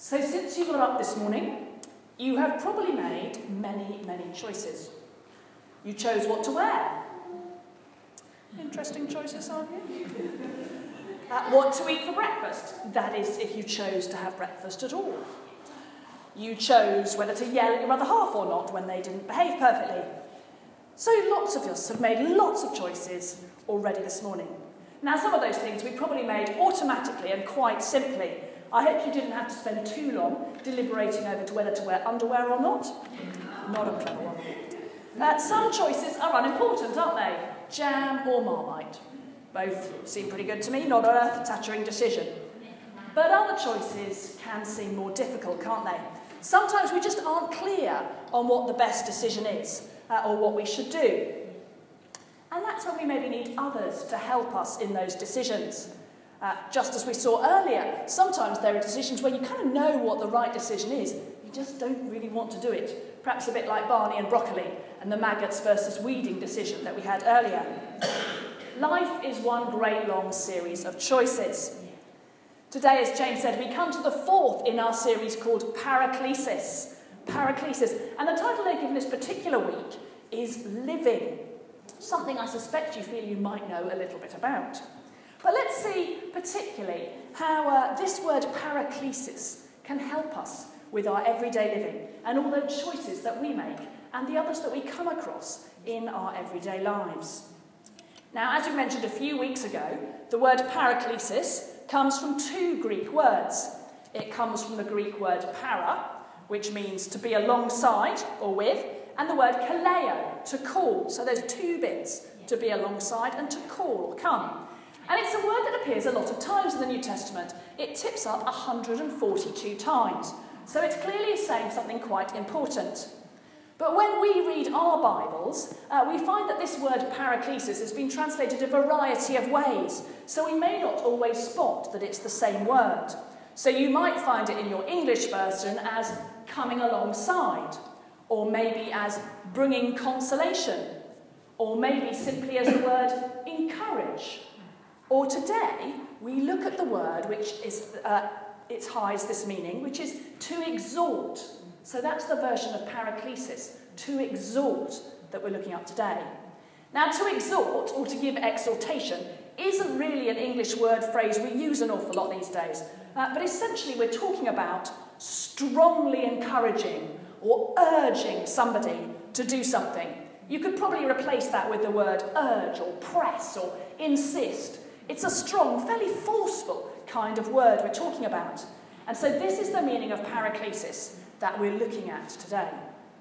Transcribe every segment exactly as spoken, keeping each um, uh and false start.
So since you got up this morning, you have probably made many, many choices. You chose what to wear. Interesting choices, aren't you? Uh, what to eat for breakfast. That is, if you chose to have breakfast at all. You chose whether to yell at your other half or not when they didn't behave perfectly. So lots of us have made lots of choices already this morning. Now, some of those things we probably made automatically and quite simply. I hope you didn't have to spend too long deliberating over to whether to wear underwear or not. Not a clever one. Uh, some choices are unimportant, aren't they? Jam or Marmite. Both seem pretty good to me, not an earth-shattering decision. But other choices can seem more difficult, can't they? Sometimes we just aren't clear on what the best decision is, uh, or what we should do. And that's when we maybe need others to help us in those decisions. Uh, just as we saw earlier, sometimes there are decisions where you kind of know what the right decision is, you just don't really want to do it. Perhaps a bit like Barney and broccoli and the maggots versus weeding decision that we had earlier. Life is one great long series of choices. Today, as James said, we come to the fourth in our series called Paraclesis. Paraclesis. And the title they've given this particular week is Living. Something I suspect you feel you might know a little bit about. But let's see particularly how uh, this word paraclesis can help us with our everyday living and all those choices that we make and the others that we come across in our everyday lives. Now, as we mentioned a few weeks ago, the word paraclesis comes from two Greek words. It comes from the Greek word para, which means to be alongside or with, and the word kaleo, to call. So there's two bits, to be alongside and to call or come. And it's a word that appears a lot of times in the New Testament. It tips up one hundred forty-two times. So it's clearly saying something quite important. But when we read our Bibles, uh, we find that this word paraclesis has been translated a variety of ways. So we may not always spot that it's the same word. So you might find it in your English version as coming alongside, or maybe as bringing consolation, or maybe simply as the word encourage. Or today, we look at the word which is, uh, it hides this meaning, which is to exhort. So that's the version of paraclesis, to exhort, that we're looking at today. Now, to exhort, or to give exhortation, isn't really an English word phrase we use an awful lot these days. Uh, but essentially, we're talking about strongly encouraging or urging somebody to do something. You could probably replace that with the word urge or press or insist. It's a strong, fairly forceful kind of word we're talking about. And so this is the meaning of paraclesis that we're looking at today.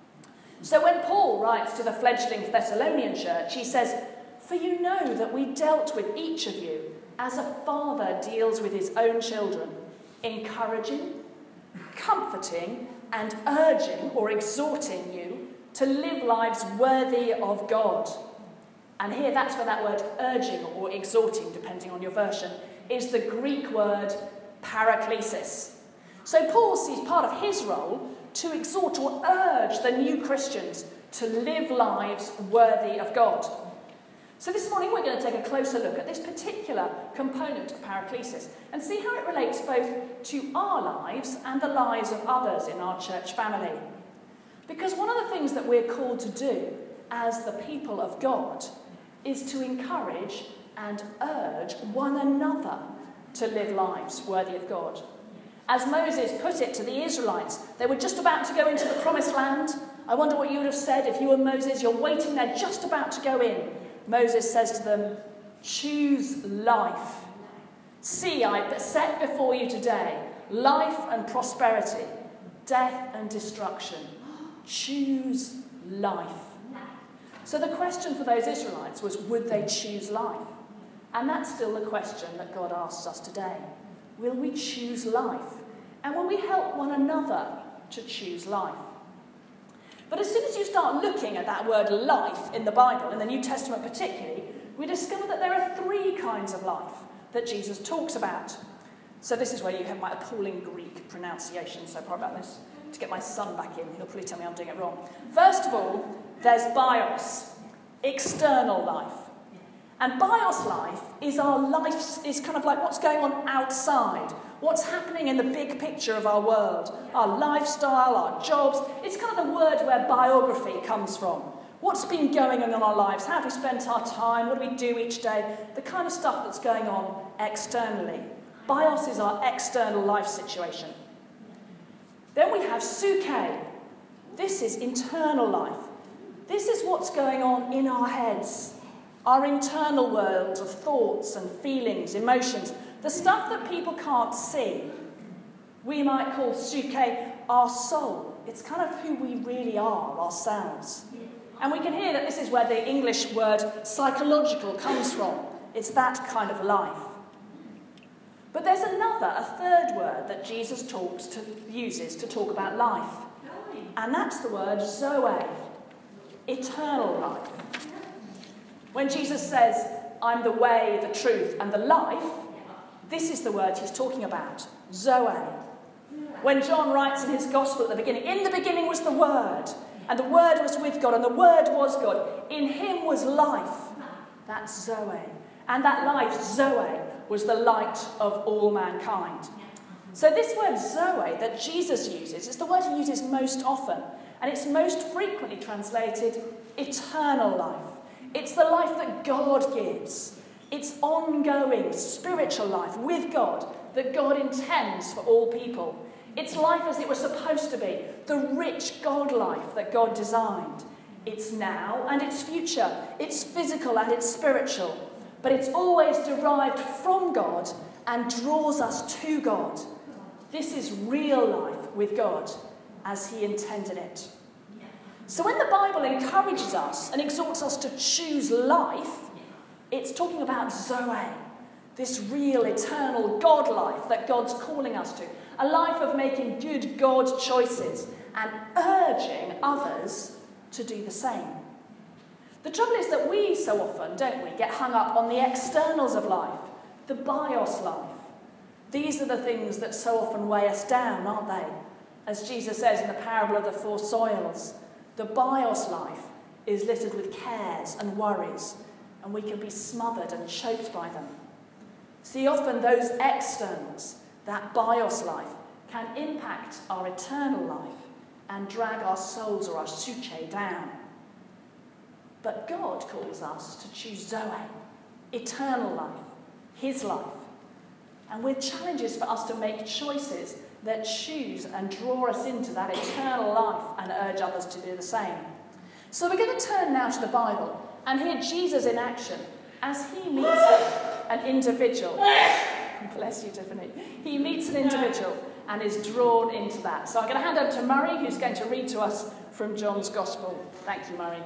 So when Paul writes to the fledgling Thessalonian church, he says, "For you know that we dealt with each of you as a father deals with his own children, encouraging, comforting, and urging or exhorting you to live lives worthy of God." And here, that's where that word urging or exhorting, depending on your version, is the Greek word paraclesis. So Paul sees part of his role to exhort or urge the new Christians to live lives worthy of God. So this morning we're going to take a closer look at this particular component of paraclesis and see how it relates both to our lives and the lives of others in our church family. Because one of the things that we're called to do as the people of God is to encourage and urge one another to live lives worthy of God. As Moses put it to the Israelites, they were just about to go into the promised land. I wonder what you would have said if you were Moses. You're waiting there, just about to go in. Moses says to them, "Choose life. See, I set before you today life and prosperity, death and destruction. Choose life." So the question for those Israelites was, would they choose life? And that's still the question that God asks us today. Will we choose life? And will we help one another to choose life? But as soon as you start looking at that word life in the Bible, in the New Testament particularly, we discover that there are three kinds of life that Jesus talks about. So this is where you have my appalling Greek pronunciation, so sorry about this. To get my son back in, he'll probably tell me I'm doing it wrong. First of all, there's bios, external life. And bios life is our life, is kind of like what's going on outside, What's happening in the big picture of our world? Our lifestyle, our jobs. It's kind of the word where biography comes from. What's been going on in our lives? How have we spent our time? What do we do each day? The kind of stuff that's going on externally. Bios is our external life situation. Then we have psuche. This is internal life. This is what's going on in our heads. Our internal world of thoughts and feelings, emotions. The stuff that people can't see. We might call psuche our soul. It's kind of who we really are, ourselves. And we can hear that this is where the English word psychological comes from. It's that kind of life. But there's another, a third word that Jesus talks to, uses to talk about life. And that's the word zoe, eternal life. When Jesus says, I'm the way, the truth, and the life, this is the word he's talking about, zoe. When John writes in his gospel at the beginning, in the beginning was the Word, and the Word was with God, and the Word was God. In him was life. That's zoe. And that life, zoe, was the light of all mankind. So this word zoe that Jesus uses is the word he uses most often, and it's most frequently translated eternal life. It's the life that God gives. It's ongoing spiritual life with God that God intends for all people. It's life as it was supposed to be, the rich God life that God designed. It's now and it's future. It's physical and it's spiritual. But it's always derived from God and draws us to God. This is real life with God as he intended it. So when the Bible encourages us and exhorts us to choose life, it's talking about zoe, this real, eternal God life that God's calling us to. A life of making good God choices and urging others to do the same. The trouble is that we so often, don't we, get hung up on the externals of life, the bios life. These are the things that so often weigh us down, aren't they? As Jesus says in the parable of the four soils, the bios life is littered with cares and worries, and we can be smothered and choked by them. See, often those externals, that bios life, can impact our eternal life and drag our souls or our psuche down. But God calls us to choose zoe, eternal life, his life. And with challenges for us to make choices that choose and draw us into that eternal life and urge others to do the same. So we're going to turn now to the Bible and hear Jesus in action as he meets an individual. Bless you, Tiffany. He meets an individual and is drawn into that. So I'm going to hand over to Murray, who's going to read to us from John's Gospel. Thank you, Murray.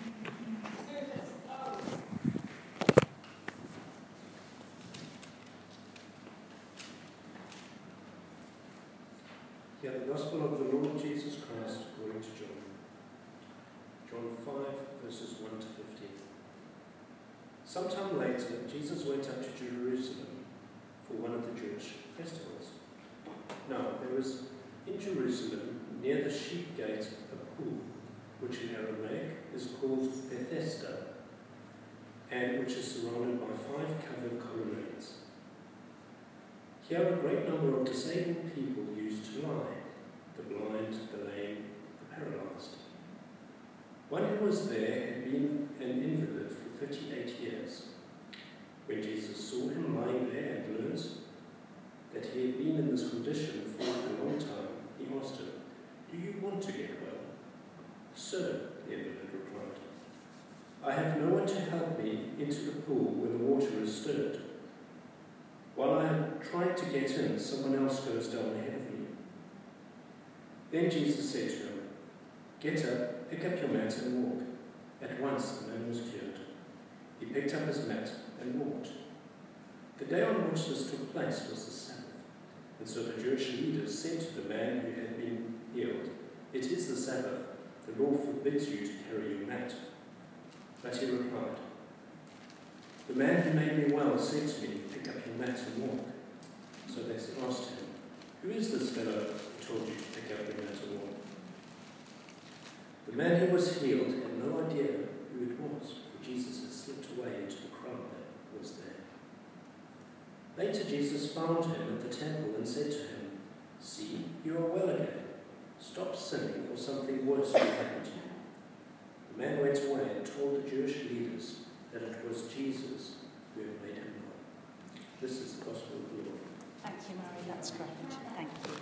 Hear the Gospel of the Lord Jesus Christ according to John. John five, verses one to fifteen. Sometime later, Jesus went up to Jerusalem for one of the Jewish festivals. Now, there was in Jerusalem, near the sheep gate, a pool, which in Aramaic is called Bethesda, and which is surrounded by five covered colonnades. Here a great number of disabled people used to lie, the blind, the lame, the paralyzed. One who was there had been an invalid for thirty-eight years. When Jesus saw him lying there and learned that he had been in this condition for a long time, he asked him, "Do you want to get well?" "Sir," the invalid replied, "I have no one to help me into the pool when the water is stirred. While I have tried to get in, someone else goes down ahead of me." Then Jesus said to him, "Get up, pick up your mat and walk." At once the man was cured. He picked up his mat and walked. The day on which this took place was the Sabbath, and so the Jewish leaders said to the man who had been healed, "It is the Sabbath. The law forbids you to carry your mat." But he replied, "The man who made me well said to me, 'Pick up your mat and walk.'" So they asked him, "Who is this fellow who told you to pick up your mat and walk?" The man who was healed had no idea who it was, for Jesus had slipped away into the crowd that was there. Later Jesus found him at the temple and said to him, "See, you are well again. Stop sinning, or something worse will happen to you." The man went away and told the Jewish leaders that it was Jesus who had made him well. This is the gospel of the Lord. Thank you, Mary. That's great. Thank you.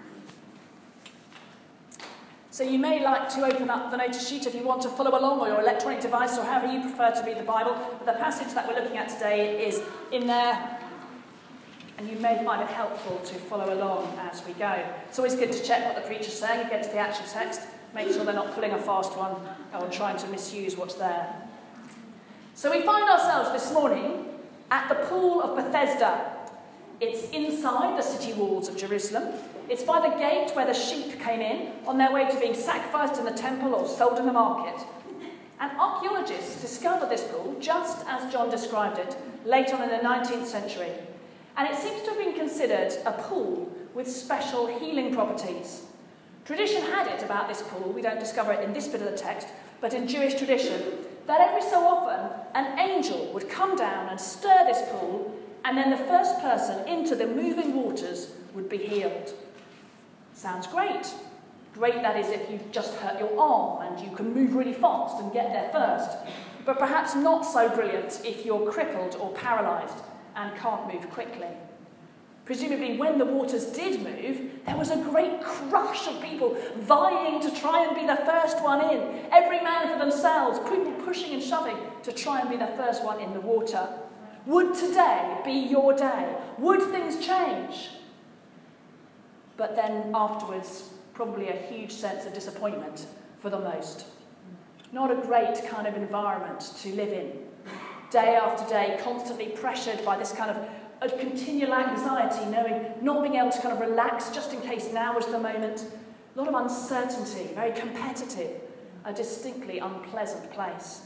So you may like to open up the notice sheet if you want to follow along, or your electronic device, or however you prefer to read the Bible. But the passage that we're looking at today is in there, and you may find it helpful to follow along as we go. It's always good to check what the preacher's saying against the actual text. Make sure they're not pulling a fast one or trying to misuse what's there. So we find ourselves this morning at the Pool of Bethesda. It's inside the city walls of Jerusalem. It's by the gate where the sheep came in on their way to being sacrificed in the temple or sold in the market. And archaeologists discovered this pool just as John described it, late on in the nineteenth century. And it seems to have been considered a pool with special healing properties. Tradition had it about this pool, we don't discover it in this bit of the text, but in Jewish tradition, that every so often an angel would come down and stir this pool, and then the first person into the moving waters would be healed. Sounds great. Great, that is, if you've just hurt your arm and you can move really fast and get there first. But perhaps not so brilliant if you're crippled or paralysed and can't move quickly. Presumably, when the waters did move, there was a great crush of people vying to try and be the first one in. Every man for themselves, people pushing and shoving to try and be the first one in the water. Would today be your day? Would things change? But then afterwards, probably a huge sense of disappointment for the most. Not a great kind of environment to live in. Day after day, constantly pressured by this kind of a continual anxiety, knowing, not being able to kind of relax just in case now is the moment. A lot of uncertainty, very competitive, a distinctly unpleasant place.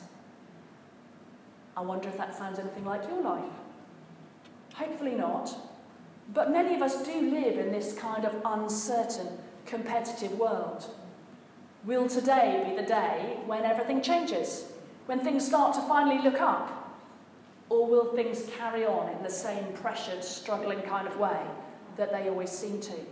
I wonder if that sounds anything like your life. Hopefully not. But many of us do live in this kind of uncertain, competitive world. Will today be the day when everything changes? When things start to finally look up? Or will things carry on in the same pressured, struggling kind of way that they always seem to?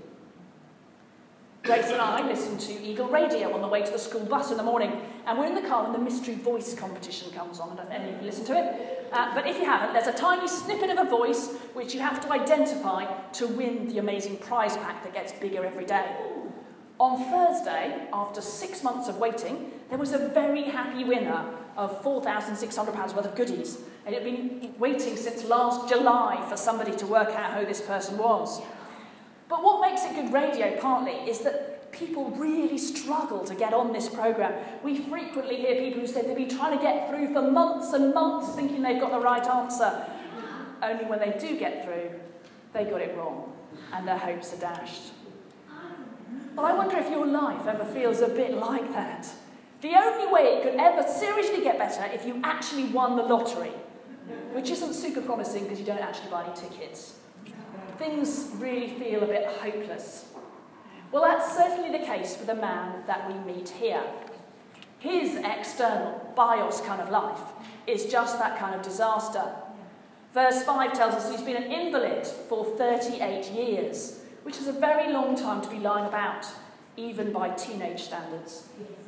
Grace and I listen to Eagle Radio on the way to the school bus in the morning, and we're in the car when the Mystery Voice competition comes on. I don't know if any of you listen to it. Uh, but if you haven't, there's a tiny snippet of a voice which you have to identify to win the amazing prize pack that gets bigger every day. On Thursday, after six months of waiting, there was a very happy winner of four thousand six hundred pounds worth of goodies. And it had been waiting since last July for somebody to work out who this person was. But what makes it good radio, partly, is that people really struggle to get on this programme. We frequently hear people who say they've been trying to get through for months and months thinking they've got the right answer. Only when they do get through, they got it wrong, and their hopes are dashed. Well, I wonder if your life ever feels a bit like that. The only way it could ever seriously get better if you actually won the lottery, which isn't super promising because you don't actually buy any tickets. Things really feel a bit hopeless. Well, that's certainly the case for the man that we meet here. His external, bios kind of life is just that kind of disaster. Verse five tells us he's been an invalid for thirty-eight years, which is a very long time to be lying about, even by teenage standards.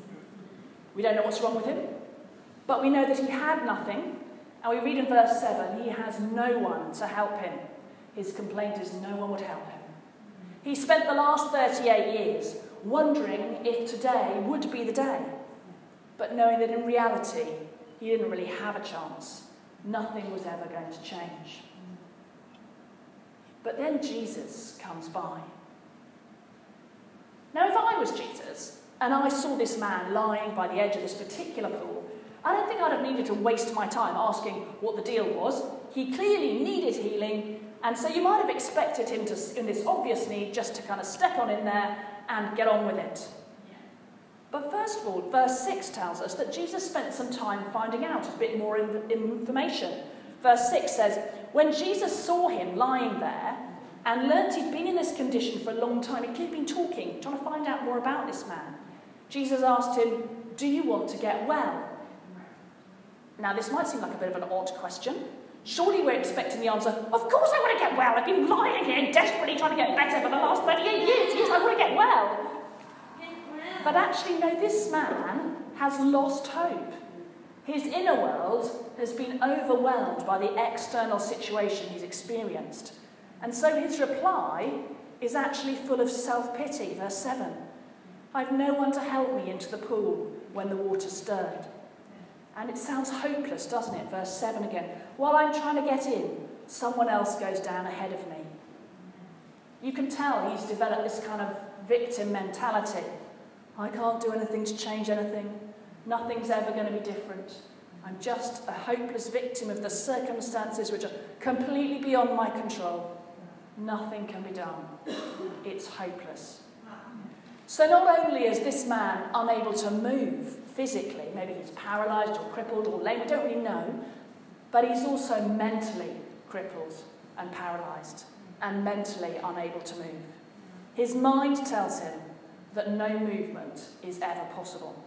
We don't know what's wrong with him, but we know that he had nothing, and we read in verse seven, he has no one to help him. His complaint is no one would help him. He spent the last thirty-eight years wondering if today would be the day, but knowing that in reality, he didn't really have a chance. Nothing was ever going to change. But then Jesus comes by. Now, if I was Jesus, and I saw this man lying by the edge of this particular pool, I don't think I'd have needed to waste my time asking what the deal was. He clearly needed healing, and so you might have expected him to, in this obvious need, just to kind of step on in there and get on with it. But first of all, verse six tells us that Jesus spent some time finding out a bit more information. Verse six says, when Jesus saw him lying there and learnt he'd been in this condition for a long time, he'd been talking, trying to find out more about this man. Jesus asked him, do you want to get well? Now, this might seem like a bit of an odd question, Surely we're expecting the answer, of course I want to get well. I've been lying here desperately trying to get better for the last thirty-eight years. Yes, I want to get well. But actually, no, this man has lost hope. His inner world has been overwhelmed by the external situation he's experienced. And so his reply is actually full of self-pity. Verse seven. I've no one to help me into the pool when the water stirred. And it sounds hopeless, doesn't it? Verse seven again. While I'm trying to get in, someone else goes down ahead of me. You can tell he's developed this kind of victim mentality. I can't do anything to change anything. Nothing's ever going to be different. I'm just a hopeless victim of the circumstances which are completely beyond my control. Nothing can be done. It's hopeless. So not only is this man unable to move physically, maybe he's paralysed or crippled or lame, we don't really know, but he's also mentally crippled and paralysed and mentally unable to move. His mind tells him that no movement is ever possible.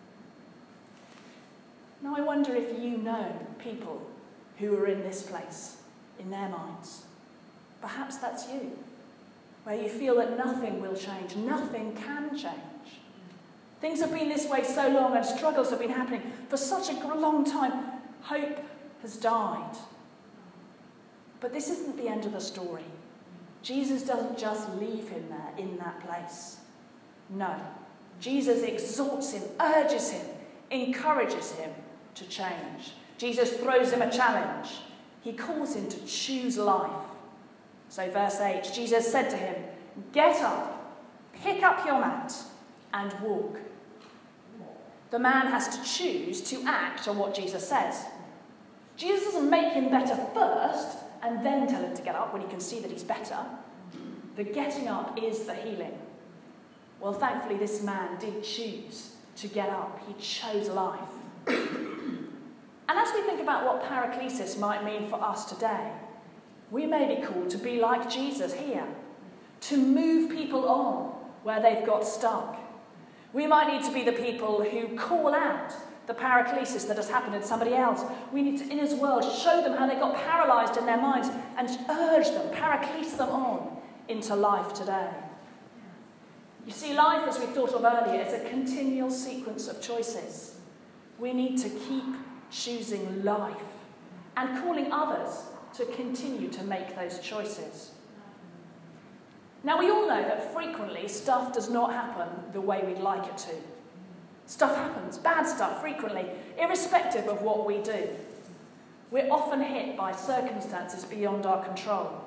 Now I wonder if you know people who are in this place, in their minds. Perhaps that's you, where you feel that nothing will change, nothing can change. Things have been this way so long and struggles have been happening for such a long time. Hope has died. But this isn't the end of the story. Jesus doesn't just leave him there in that place. No. Jesus exhorts him, urges him, encourages him to change. Jesus throws him a challenge. He calls him to choose life. So verse eight, Jesus said to him, get up, pick up your mat, and walk. The man has to choose to act on what Jesus says. Jesus doesn't make him better first and then tell him to get up when he can see that he's better. The getting up is the healing. Well, thankfully, this man did choose to get up. He chose life. And as we think about what paraklesis might mean for us today, we may be called to be like Jesus here, to move people on where they've got stuck. We might need to be the people who call out the paraklesis that has happened in somebody else. We need to, in his world, show them how they got paralysed in their minds and urge them, paraklesis them on into life today. You see, life, as we thought of earlier, is a continual sequence of choices. We need to keep choosing life and calling others to continue to make those choices. Now, we all know that frequently stuff does not happen the way we'd like it to. Stuff happens, bad stuff, frequently, irrespective of what we do. We're often hit by circumstances beyond our control.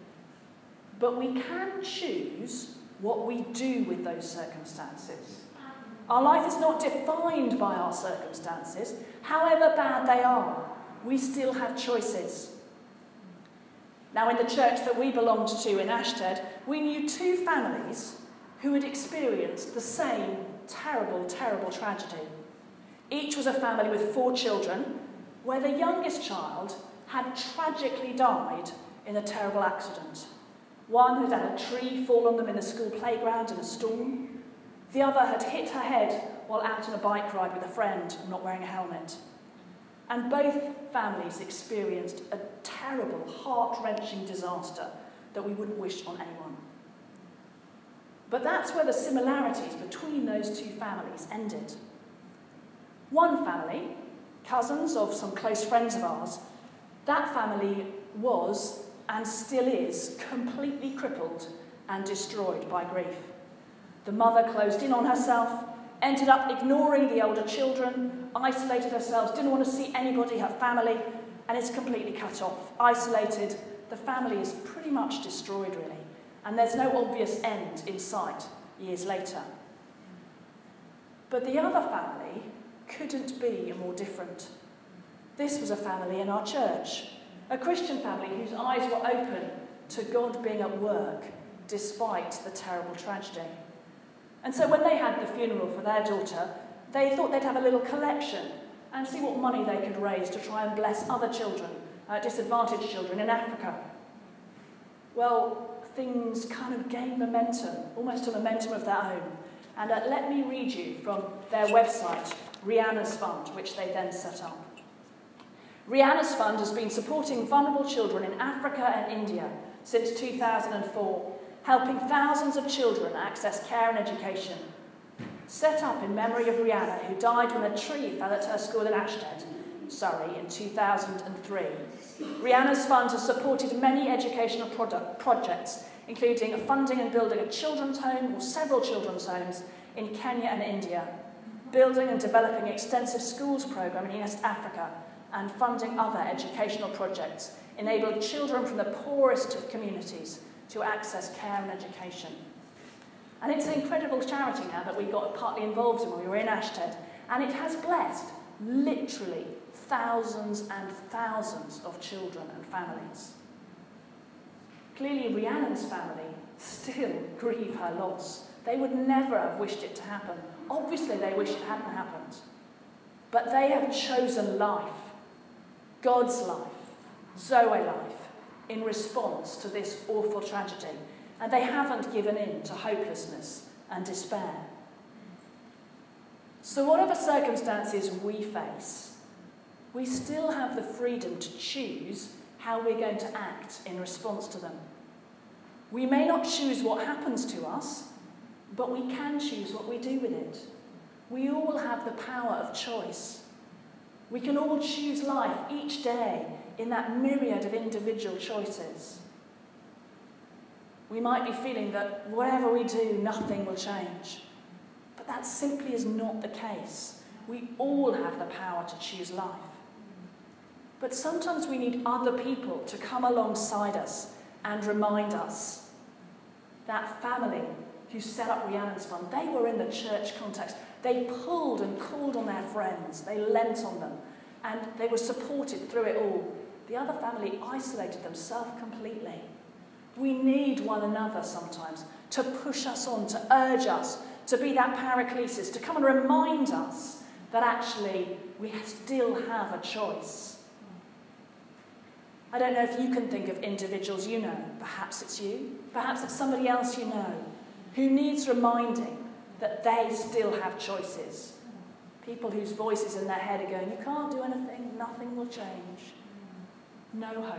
But we can choose what we do with those circumstances. Our life is not defined by our circumstances, however bad they are. We still have choices. Now, in the church that we belonged to in Ashted, we knew two families who had experienced the same terrible, terrible tragedy. Each was a family with four children, where the youngest child had tragically died in a terrible accident. One had had a tree fall on them in the school playground in a storm. The other had hit her head while out on a bike ride with a friend, not wearing a helmet. And both families experienced a terrible, heart-wrenching disaster that we wouldn't wish on anyone. But that's where the similarities between those two families ended. One family, cousins of some close friends of ours, that family was, and still is, completely crippled and destroyed by grief. The mother closed in on herself, ended up ignoring the older children, isolated herself, didn't want to see anybody, her family, and is completely cut off. Isolated, the family is pretty much destroyed, really, and there's no obvious end in sight years later. But the other family couldn't be more different. This was a family in our church, a Christian family whose eyes were open to God being at work despite the terrible tragedy. And so when they had the funeral for their daughter, they thought they'd have a little collection and see what money they could raise to try and bless other children, uh, disadvantaged children in Africa. Well, things kind of gained momentum, almost a momentum of their own. And uh, let me read you from their website, Rihanna's Fund, which they then set up. Rihanna's fund has been supporting vulnerable children in Africa and India since two thousand four, helping thousands of children access care and education. Set up in memory of Rihanna, who died when a tree fell at her school in Ashted, Surrey, in two thousand three. Rihanna's fund has supported many educational product projects, including funding and building a children's home or several children's homes in Kenya and India, building and developing extensive schools program in East Africa, and funding other educational projects, enabling children from the poorest of communities to access care and education. And it's an incredible charity now that we got partly involved in when we were in Ashted, and it has blessed literally thousands and thousands of children and families. Clearly, Rhiannon's family still grieve her loss. They would never have wished it to happen. Obviously, they wish it hadn't happened. But they have chosen life, God's life, Zoe life, in response to this awful tragedy. And they haven't given in to hopelessness and despair. So whatever circumstances we face, we still have the freedom to choose how we're going to act in response to them. We may not choose what happens to us, but we can choose what we do with it. We all have the power of choice. We can all choose life each day in that myriad of individual choices. We might be feeling that whatever we do, nothing will change. But that simply is not the case. We all have the power to choose life. But sometimes we need other people to come alongside us and remind us. That family who set up Rhiannon's Fund, they were in the church context. They pulled and called on their friends. They lent on them. And they were supported through it all. The other family isolated themselves completely. We need one another sometimes to push us on, to urge us, to be that paraclesis, to come and remind us that actually we still have a choice. I don't know if you can think of individuals you know. Perhaps it's you. Perhaps it's somebody else you know who needs reminding that they still have choices. People whose voices in their head are going, you can't do anything, nothing will change. No hope.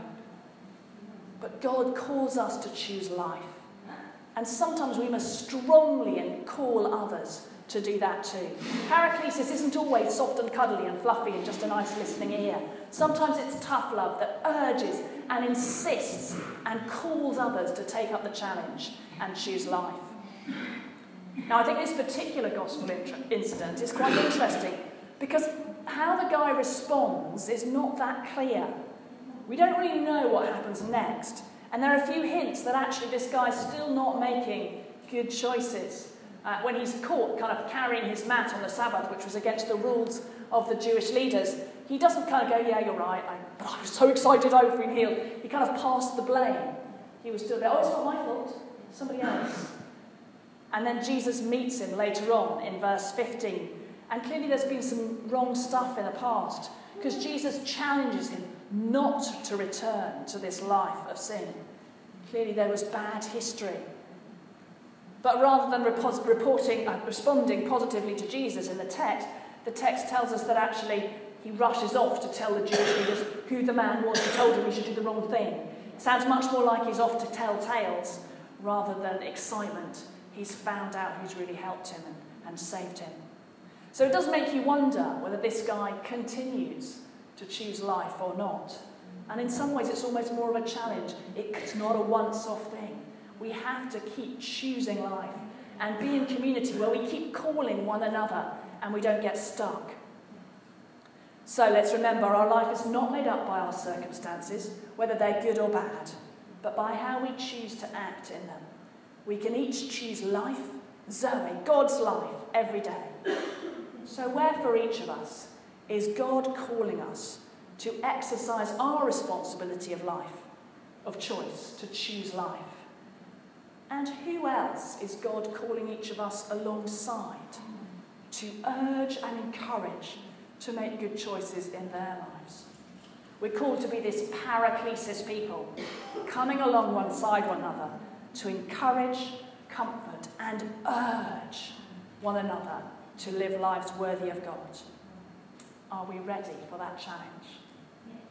But God calls us to choose life. And sometimes we must strongly call others to do that too. Paraclesis isn't always soft and cuddly and fluffy and just a nice listening ear. Sometimes it's tough love that urges and insists and calls others to take up the challenge and choose life. Now, I think this particular gospel incident is quite interesting because how the guy responds is not that clear. We don't really know what happens next. And there are a few hints that actually this guy's still not making good choices. Uh, when he's caught kind of carrying his mat on the Sabbath, which was against the rules of the Jewish leaders, he doesn't kind of go, yeah, you're right, I, but I was so excited I've been healed. He kind of passed the blame. He was still there, oh, it's not my fault, somebody else. And then Jesus meets him later on in verse fifteen. And clearly there's been some wrong stuff in the past, because Jesus challenges him not to return to this life of sin. Clearly there was bad history. But rather than repos- reporting, uh, responding positively to Jesus in the text, the text tells us that actually he rushes off to tell the Jewish leaders who the man was who told him he should do the wrong thing. It sounds much more like he's off to tell tales rather than excitement. He's found out who's really helped him and, and saved him. So it does make you wonder whether this guy continues to choose life or not. And in some ways it's almost more of a challenge. It's not a once-off thing. We have to keep choosing life and be in community where we keep calling one another and we don't get stuck. So let's remember, our life is not made up by our circumstances, whether they're good or bad, but by how we choose to act in them. We can each choose life, Zoe, God's life, every day. So where for each of us is God calling us to exercise our responsibility of life, of choice, to choose life? And who else is God calling each of us alongside to urge and encourage to make good choices in their lives? We're called to be this paraclesis people, coming along one side one another to encourage, comfort, and urge one another to live lives worthy of God. Are we ready for that challenge?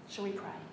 Shall we pray?